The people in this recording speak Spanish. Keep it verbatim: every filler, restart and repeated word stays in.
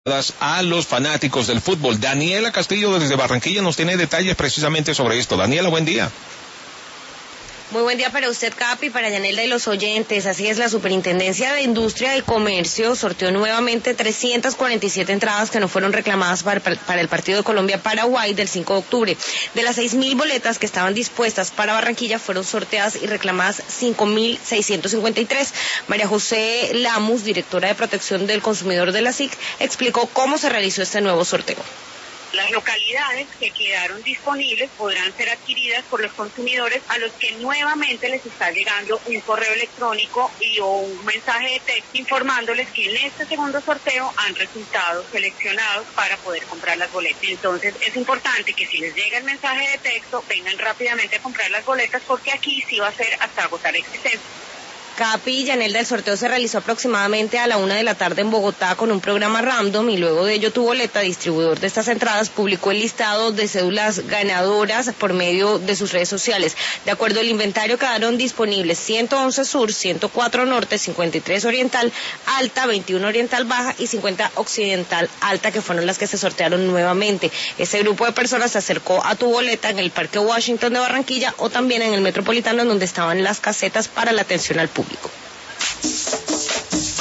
a los fanáticos del fútbol. Daniela Castillo desde Barranquilla nos tiene detalles precisamente sobre esto. Daniela, buen día. Muy buen día para usted, Capi, para Yanelda y los oyentes. Así es, la Superintendencia de Industria y Comercio sorteó nuevamente trescientas cuarenta y siete entradas que no fueron reclamadas para, para el partido de Colombia-Paraguay del cinco de octubre. De las seis mil boletas que estaban dispuestas para Barranquilla, fueron sorteadas y reclamadas cinco mil seiscientas cincuenta y tres. María José Lamus, directora de Protección del Consumidor de la S I C, explicó cómo se realizó este nuevo sorteo. Las localidades que quedaron disponibles podrán ser adquiridas por los consumidores a los que nuevamente les está llegando un correo electrónico y o un mensaje de texto informándoles que en este segundo sorteo han resultado seleccionados para poder comprar las boletas. Entonces es importante que si les llega el mensaje de texto vengan rápidamente a comprar las boletas, porque aquí sí va a ser hasta agotar existencia. Capi, Yanelda, el sorteo se realizó aproximadamente a la una de la tarde en Bogotá con un programa random y luego de ello Tu Boleta, distribuidor de estas entradas, publicó el listado de cédulas ganadoras por medio de sus redes sociales. De acuerdo al inventario, quedaron disponibles ciento once Sur, ciento cuatro Norte, cincuenta y tres Oriental Alta, veintiuno Oriental Baja y cincuenta Occidental Alta, que fueron las que se sortearon nuevamente. Este grupo de personas se acercó a Tu Boleta en el Parque Washington de Barranquilla o también en el Metropolitano, en donde estaban las casetas para la atención al público.